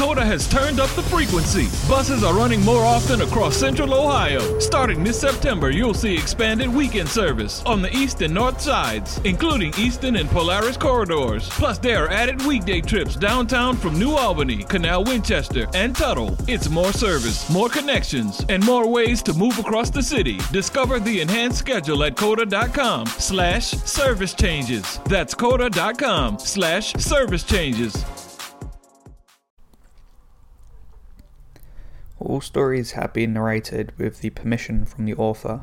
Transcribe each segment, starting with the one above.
Coda has turned up the frequency. Buses are running more often across Central Ohio. Starting this September, you'll see expanded weekend service on the east and north sides, including Easton and Polaris corridors. Plus, there are added weekday trips downtown from New Albany, Canal Winchester, and Tuttle. It's more service, more connections, and more ways to move across the city. Discover the enhanced schedule at coda.com/service changes. That's coda.com/service changes. All stories have been narrated with the permission from the author.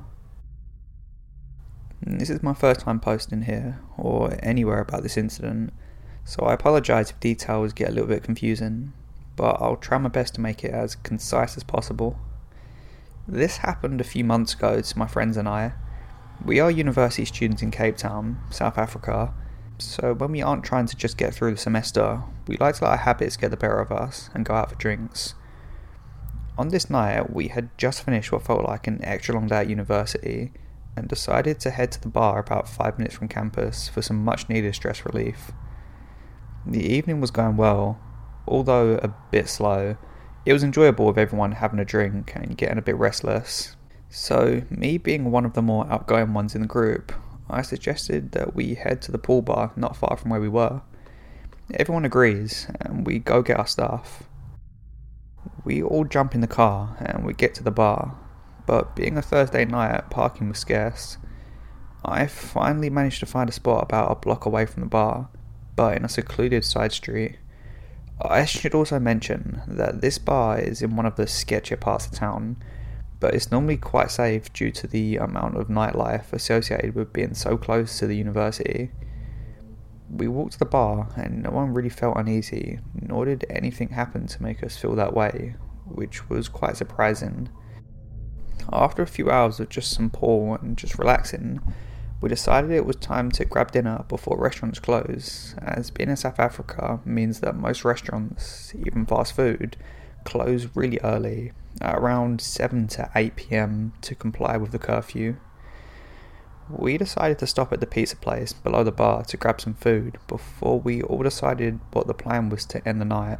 This is my first time posting here, or anywhere about this incident, so I apologise if details get a little bit confusing, but I'll try my best to make it as concise as possible. This happened a few months ago to my friends and I. We are university students in Cape Town, South Africa, so when we aren't trying to just get through the semester, we like to let our habits get the better of us and go out for drinks. On this night, we had just finished what felt like an extra long day at university and decided to head to the bar about 5 minutes from campus for some much needed stress relief. The evening was going well, although a bit slow. It was enjoyable with everyone having a drink and getting a bit restless. So, me being one of the more outgoing ones in the group, I suggested that we head to the pool bar not far from where we were. Everyone agrees, and we go get our stuff. We all jump in the car and we get to the bar, but being a Thursday night, parking was scarce. I finally managed to find a spot about a block away from the bar, but in a secluded side street. I should also mention that this bar is in one of the sketchier parts of town, but it's normally quite safe due to the amount of nightlife associated with being so close to the university. We walked to the bar and no one really felt uneasy, nor did anything happen to make us feel that way, which was quite surprising. After a few hours of just some pool and just relaxing, we decided it was time to grab dinner before restaurants close, as being in South Africa means that most restaurants, even fast food, close really early, at around 7 to 8 p.m. to comply with the curfew. We decided to stop at the pizza place below the bar to grab some food before we all decided what the plan was to end the night.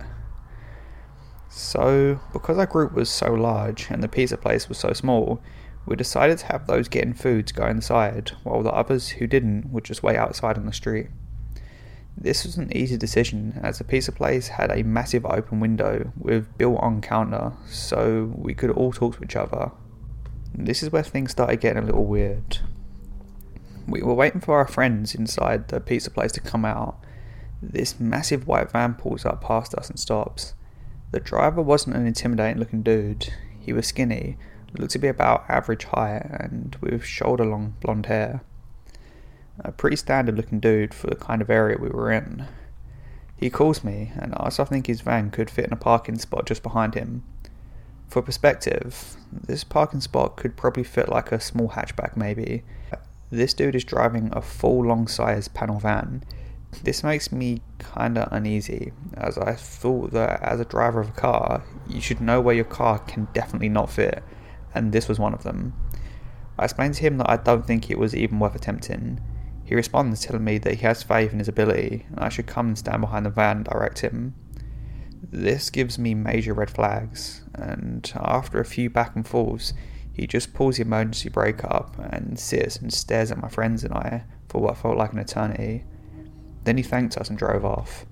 So, because our group was so large and the pizza place was so small, we decided to have those getting food go inside, while the others who didn't would just wait outside on the street. This was an easy decision, as the pizza place had a massive open window with built-on counter, so we could all talk to each other. This is where things started getting a little weird. We were waiting for our friends inside the pizza place to come out. This massive white van pulls up past us and stops. The driver wasn't an intimidating looking dude. He was skinny, looked to be about average height, and with shoulder-long blonde hair. A pretty standard looking dude for the kind of area we were in. He calls me and asks if I think his van could fit in a parking spot just behind him. For perspective, this parking spot could probably fit like a small hatchback maybe. This dude is driving a full long-size panel van. This makes me kinda uneasy, as I thought that as a driver of a car, you should know where your car can definitely not fit, and this was one of them. I explained to him that I don't think it was even worth attempting. He responds telling me that he has faith in his ability, and I should come and stand behind the van and direct him. This gives me major red flags, and after a few back and forths, he just pulls the emergency brake up and sits and stares at my friends and I for what felt like an eternity. Then he thanked us and drove off.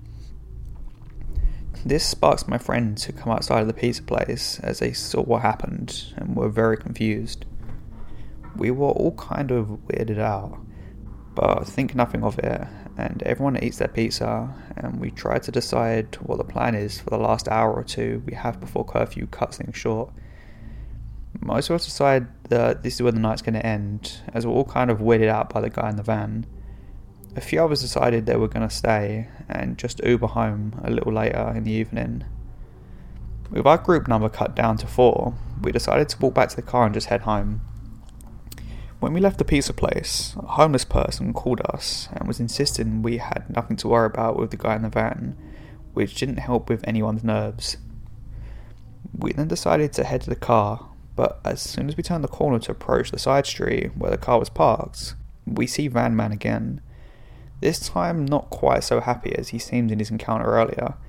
This sparks my friends to come outside of the pizza place as they saw what happened and were very confused. We were all kind of weirded out, but think nothing of it, and everyone eats their pizza, and we try to decide what the plan is for the last hour or two we have before curfew cuts things short. Most of us decide that this is where the night's going to end, as we're all kind of weirded out by the guy in the van. A few others decided they were going to stay and just Uber home a little later in the evening. With our group number cut down to 4, we decided to walk back to the car and just head home. When we left the pizza place, a homeless person called us and was insisting we had nothing to worry about with the guy in the van, which didn't help with anyone's nerves. We then decided to head to the car, but as soon as we turned the corner to approach the side street where the car was parked, we see Van Man again. This time not quite so happy as he seemed in his encounter earlier.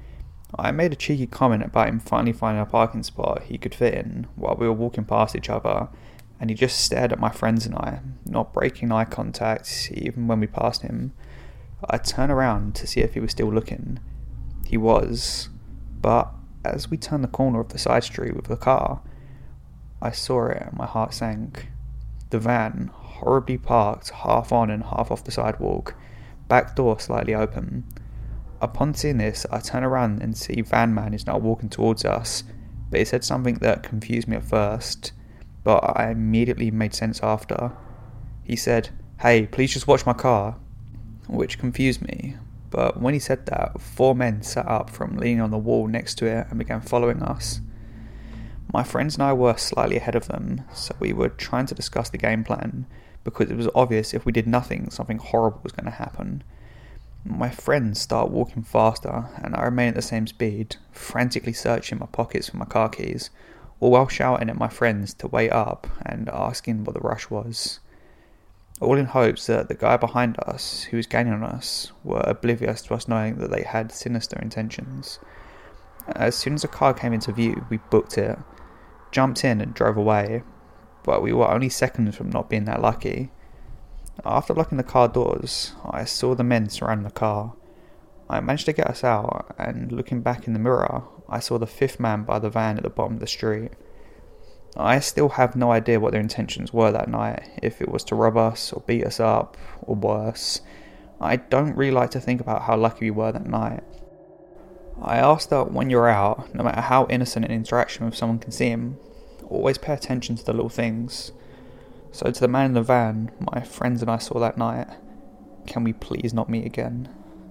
I made a cheeky comment about him finally finding a parking spot he could fit in while we were walking past each other, and he just stared at my friends and I, not breaking eye contact even when we passed him. I turned around to see if he was still looking. He was, but as we turned the corner of the side street with the car, I saw it and my heart sank. The van, horribly parked half on and half off the sidewalk, back door slightly open. Upon seeing this, I turn around and see Van Man is now walking towards us, but he said something that confused me at first, but I immediately made sense after. He said, "Hey, please just watch my car," which confused me, but when he said that, 4 men sat up from leaning on the wall next to it and began following us. My friends and I were slightly ahead of them, so we were trying to discuss the game plan, because it was obvious if we did nothing, something horrible was going to happen. My friends start walking faster, and I remain at the same speed, frantically searching my pockets for my car keys, all while shouting at my friends to wait up and asking what the rush was. All in hopes that the guy behind us, who was gaining on us, were oblivious to us knowing that they had sinister intentions. As soon as the car came into view, we booked it, jumped in and drove away, but we were only seconds from not being that lucky. After locking the car doors, I saw the men surrounding the car. I managed to get us out, and looking back in the mirror, I saw the 5th man by the van at the bottom of the street. I still have no idea what their intentions were that night, if it was to rob us, or beat us up, or worse. I don't really like to think about how lucky we were that night. I asked that when you're out, no matter how innocent an interaction with someone can seem, always pay attention to the little things. So to the man in the van, my friends and I saw that night, can we please not meet again?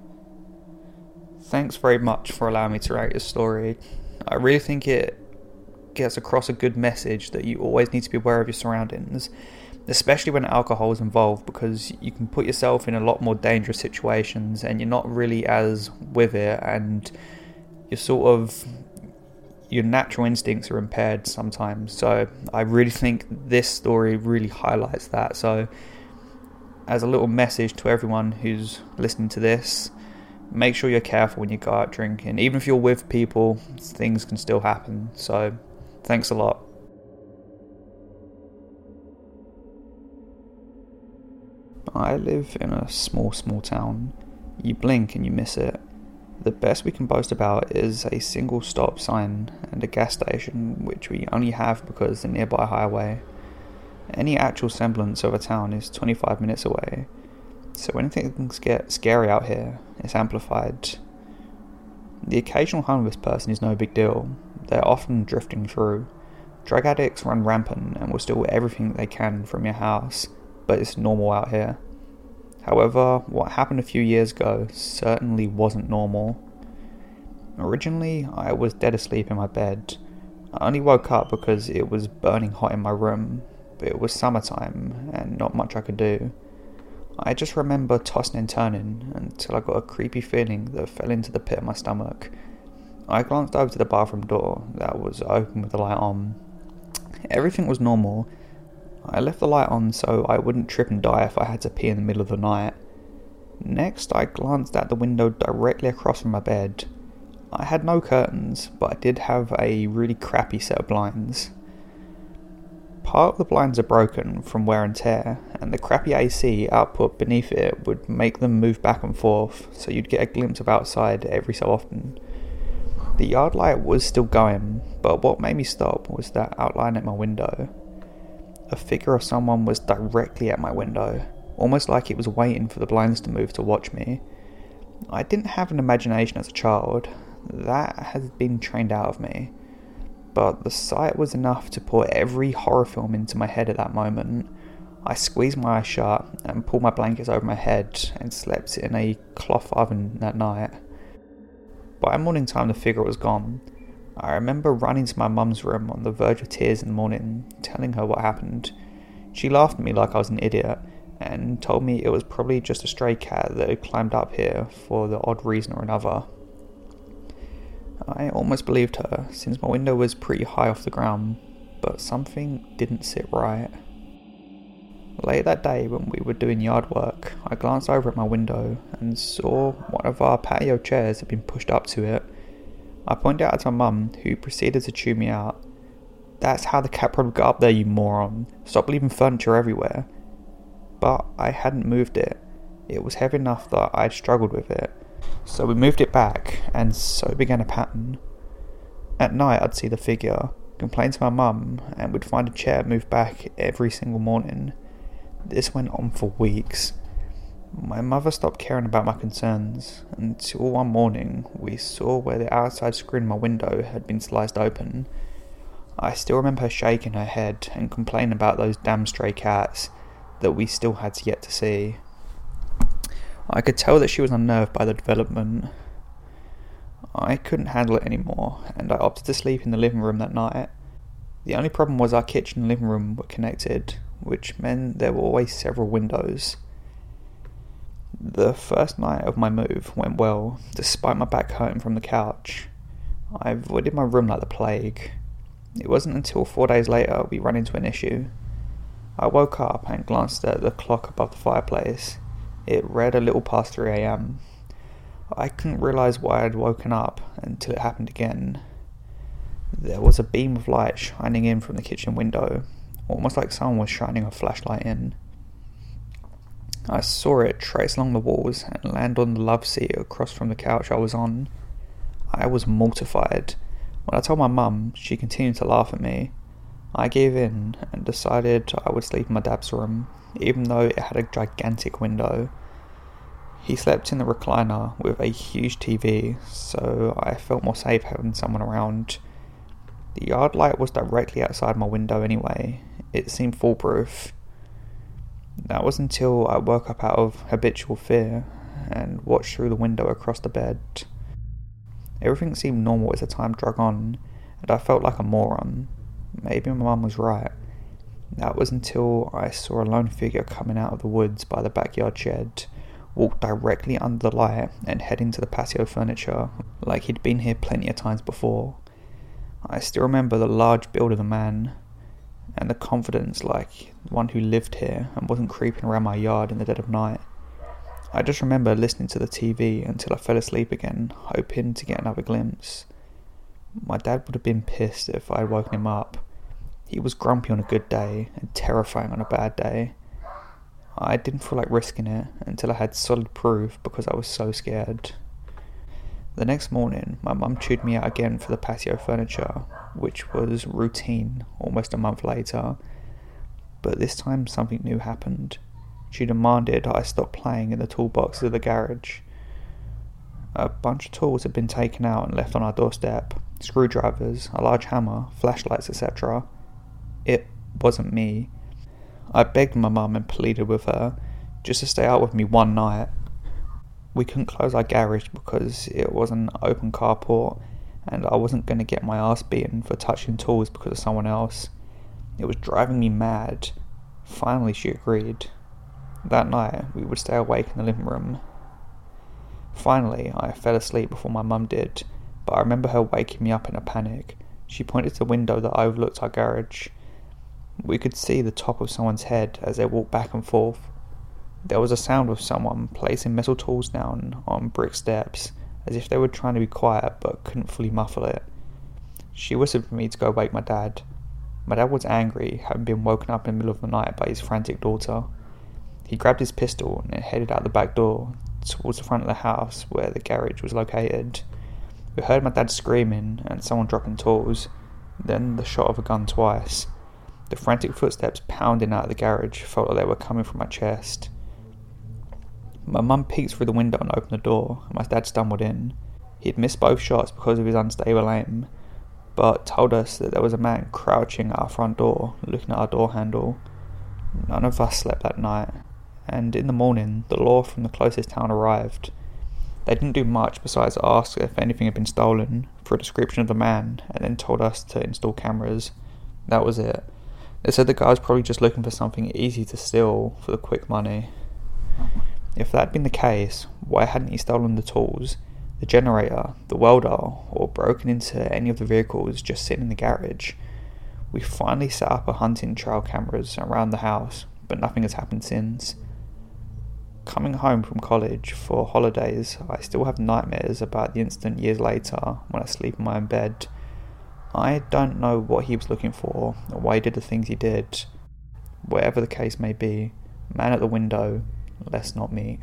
Thanks very much for allowing me to write this story. I really think it gets across a good message that you always need to be aware of your surroundings, especially when alcohol is involved, because you can put yourself in a lot more dangerous situations and you're not really as with it, and your natural instincts are impaired sometimes. So I really think this story really highlights that. So as a little message to everyone who's listening to this, make sure you're careful when you go out drinking. Even if you're with people, things can still happen. So thanks a lot. I live in a small town. You blink and you miss it. The best we can boast about is a single stop sign and a gas station, which we only have because the nearby highway. Any actual semblance of a town is 25 minutes away, so when things get scary out here, it's amplified. The occasional homeless person is no big deal. They're often drifting through. Drug addicts run rampant and will steal everything they can from your house, but it's normal out here. However, what happened a few years ago certainly wasn't normal. Originally, I was dead asleep in my bed. I only woke up because it was burning hot in my room, but it was summertime and not much I could do. I just remember tossing and turning until I got a creepy feeling that fell into the pit of my stomach. I glanced over to the bathroom door that was open with the light on. Everything was normal. I left the light on so I wouldn't trip and die if I had to pee in the middle of the night. Next, I glanced at the window directly across from my bed. I had no curtains, but I did have a really crappy set of blinds. Part of the blinds are broken from wear and tear, and the crappy AC output beneath it would make them move back and forth, so you'd get a glimpse of outside every so often. The yard light was still going, but what made me stop was that outline at my window. A figure of someone was directly at my window, almost like it was waiting for the blinds to move to watch me. I didn't have an imagination as a child. That had been trained out of me. But the sight was enough to put every horror film into my head at that moment. I squeezed my eyes shut and pulled my blankets over my head and slept in a cloth oven that night. By morning time, the figure was gone. I remember running to my mum's room on the verge of tears in the morning, telling her what happened. She laughed at me like I was an idiot, and told me it was probably just a stray cat that had climbed up here for the odd reason or another. I almost believed her, since my window was pretty high off the ground, but something didn't sit right. Late that day, when we were doing yard work, I glanced over at my window and saw one of our patio chairs had been pushed up to it. I pointed out to my mum, who proceeded to chew me out. "That's how the cat probably got up there, you moron. Stop leaving furniture everywhere." But I hadn't moved it. It was heavy enough that I'd struggled with it. So we moved it back, and so began a pattern. At night I'd see the figure, complain to my mum, and we'd find a chair moved back every single morning. This went on for weeks. My mother stopped caring about my concerns until one morning we saw where the outside screen of my window had been sliced open. I still remember her shaking her head and complaining about those damn stray cats that we still had yet to see. I could tell that she was unnerved by the development. I couldn't handle it anymore, and I opted to sleep in the living room that night. The only problem was our kitchen and living room were connected, which meant there were always several windows. The first night of my move went well, despite my back hurting from the couch. I avoided my room like the plague. It wasn't until 4 days later we ran into an issue. I woke up and glanced at the clock above the fireplace. It read a little past 3 a.m. I couldn't realise why I'd woken up until it happened again. There was a beam of light shining in from the kitchen window, almost like someone was shining a flashlight in. I saw it trace along the walls and land on the love seat across from the couch I was on. I was mortified. When I told my mum, she continued to laugh at me. I gave in and decided I would sleep in my dad's room, even though it had a gigantic window. He slept in the recliner with a huge TV, so I felt more safe having someone around. The yard light was directly outside my window anyway. It seemed foolproof. That was until I woke up out of habitual fear and watched through the window across the bed. Everything seemed normal as the time dragged on, and I felt like a moron. Maybe my mum was right. That was until I saw a lone figure coming out of the woods by the backyard shed, walk directly under the light and head into the patio furniture like he'd been here plenty of times before. I still remember the large build of the man, and the confidence like one who lived here and wasn't creeping around my yard in the dead of night. I just remember listening to the TV until I fell asleep again, hoping to get another glimpse. My dad would have been pissed if I had woken him up. He was grumpy on a good day and terrifying on a bad day. I didn't feel like risking it until I had solid proof because I was so scared. The next morning, my mum chewed me out again for the patio furniture, which was routine almost a month later. But this time something new happened. She demanded I stop playing in the toolboxes of the garage. A bunch of tools had been taken out and left on our doorstep. Screwdrivers, a large hammer, flashlights, etc. It wasn't me. I begged my mum and pleaded with her just to stay out with me one night. We couldn't close our garage because it was an open carport, and I wasn't going to get my ass beaten for touching tools because of someone else. It was driving me mad. Finally she agreed. That night we would stay awake in the living room. Finally I fell asleep before my mum did, but I remember her waking me up in a panic. She pointed to the window that overlooked our garage. We could see the top of someone's head as they walked back and forth. There was a sound of someone placing metal tools down on brick steps, as if they were trying to be quiet but couldn't fully muffle it. She whispered for me to go wake my dad. My dad was angry, having been woken up in the middle of the night by his frantic daughter. He grabbed his pistol and headed out the back door, towards the front of the house where the garage was located. We heard my dad screaming and someone dropping tools, then the shot of a gun twice. The frantic footsteps pounding out of the garage felt like they were coming from my chest. My mum peeked through the window and opened the door, and my dad stumbled in. He had missed both shots because of his unstable aim, but told us that there was a man crouching at our front door, looking at our door handle. None of us slept that night, and in the morning the law from the closest town arrived. They didn't do much besides ask if anything had been stolen, for a description of the man, and then told us to install cameras. That was it. They said the guy was probably just looking for something easy to steal for the quick money. If that had been the case, why hadn't he stolen the tools, the generator, the welder, or broken into any of the vehicles just sitting in the garage? We finally set up a hunting trail cameras around the house, but nothing has happened since. Coming home from college for holidays, I still have nightmares about the incident years later when I sleep in my own bed. I don't know what he was looking for, or why he did the things he did. Whatever the case may be, man at the window, let's not meet.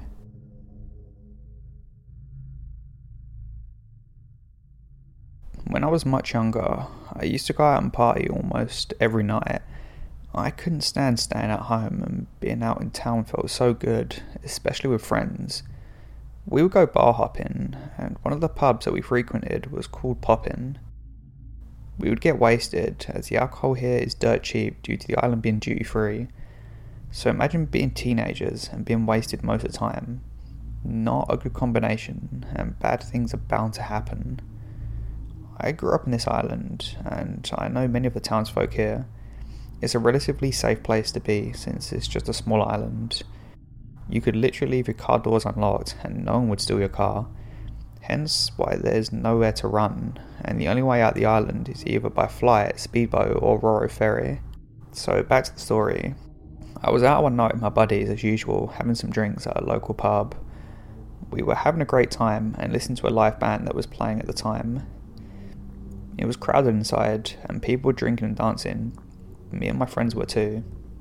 When I was much younger, I used to go out and party almost every night. I couldn't stand staying at home, and being out in town felt so good, especially with friends. We would go bar hopping, and one of the pubs that we frequented was called Poppin'. We would get wasted, as the alcohol here is dirt cheap due to the island being duty free. So imagine being teenagers and being wasted most of the time. Not a good combination, and bad things are bound to happen. I grew up in this island, and I know many of the townsfolk here. It's a relatively safe place to be since it's just a small island. You could literally leave your car doors unlocked and no one would steal your car. Hence why there's nowhere to run, and the only way out the island is either by flight, speedboat or Roro ferry. So back to the story. I was out one night with my buddies as usual, having some drinks at a local pub. We were having a great time and listened to a live band that was playing at the time. It was crowded inside and people were drinking and dancing. Me and my friends were too.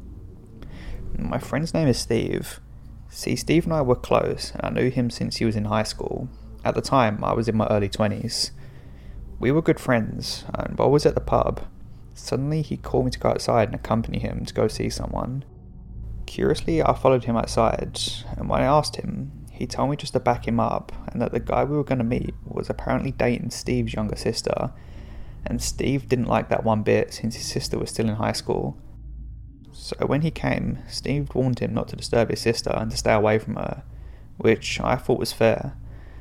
My friend's name is Steve. See, Steve and I were close, and I knew him since he was in high school. At the time, I was in my early 20s. We were good friends, and while I was at the pub, suddenly he called me to go outside and accompany him to go see someone. Curiously, I followed him outside, and when I asked him, he told me just to back him up, and that the guy we were going to meet was apparently dating Steve's younger sister, and Steve didn't like that one bit since his sister was still in high school. So when he came, Steve warned him not to disturb his sister and to stay away from her, which I thought was fair.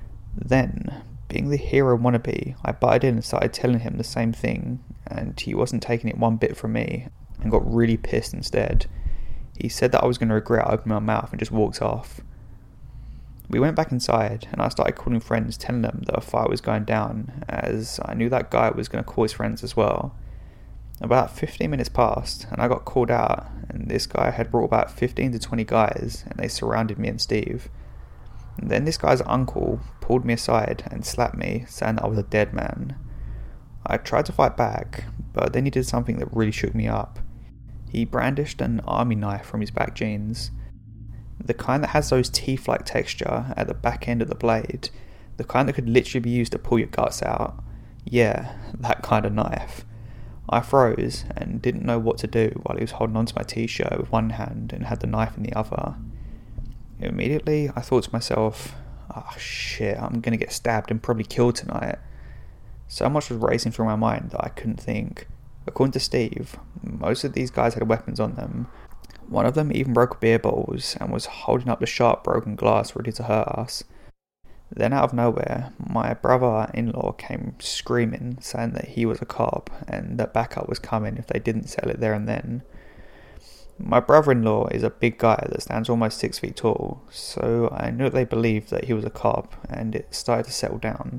Then, being the hero wannabe, I butted in and started telling him the same thing, and he wasn't taking it one bit from me, and got really pissed instead. He said that I was going to regret opening my mouth and just walked off. We went back inside, and I started calling friends, telling them that a fight was going down, as I knew that guy was going to call his friends as well. About 15 minutes passed, and I got called out, and this guy had brought about 15 to 20 guys, and they surrounded me and Steve. And then this guy's uncle pulled me aside and slapped me, saying that I was a dead man. I tried to fight back, but then he did something that really shook me up. He brandished an army knife from his back jeans. The kind that has those teeth-like texture at the back end of the blade. The kind that could literally be used to pull your guts out. Yeah, that kind of knife. I froze and didn't know what to do while he was holding onto my t-shirt with one hand and had the knife in the other. Immediately, I thought to myself, oh shit, I'm gonna get stabbed and probably killed tonight. So much was racing through my mind that I couldn't think. According to Steve, most of these guys had weapons on them. One of them even broke beer bottles and was holding up the sharp broken glass ready to hurt us. Then out of nowhere, my brother-in-law came screaming, saying that he was a cop and that backup was coming if they didn't settle it there and then. My brother-in-law is a big guy that stands almost 6 feet tall, so I knew they believed that he was a cop, and it started to settle down.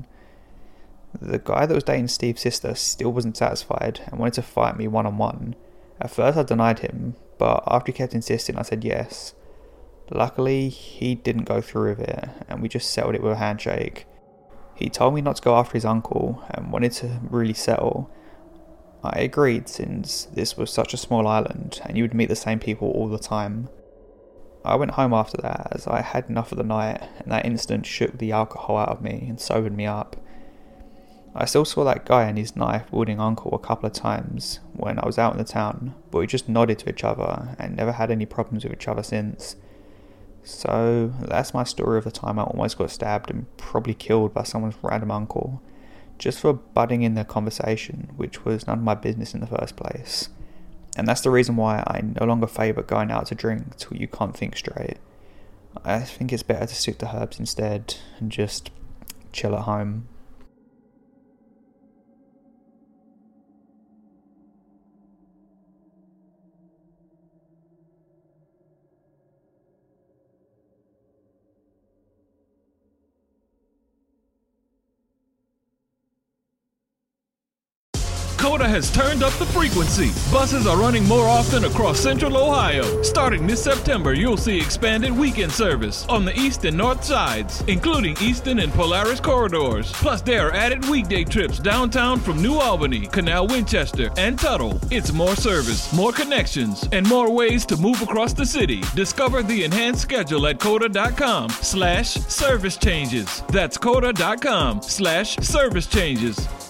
The guy that was dating Steve's sister still wasn't satisfied and wanted to fight me one-on-one. At first I denied him, but after he kept insisting I said yes. Luckily, he didn't go through with it, and we just settled it with a handshake. He told me not to go after his uncle, and wanted to really settle. I agreed, since this was such a small island, and you would meet the same people all the time. I went home after that, as I had enough of the night, and that incident shook the alcohol out of me and sobered me up. I still saw that guy and his knife-wielding uncle a couple of times when I was out in the town, but we just nodded to each other and never had any problems with each other since. So that's my story of the time I almost got stabbed and probably killed by someone's random uncle, just for butting in their conversation, which was none of my business in the first place. And that's the reason why I no longer favour going out to drink till you can't think straight. I think it's better to stick to herbs instead and just chill at home. Coda has turned up the frequency. Buses are running more often across Central Ohio. Starting this September, you'll see expanded weekend service on the east and north sides, including Eastern and Polaris corridors. Plus, there are added weekday trips downtown from New Albany, Canal Winchester, and Tuttle. It's more service, more connections, and more ways to move across the city. Discover the enhanced schedule at coda.com/service changes. That's coda.com/service changes.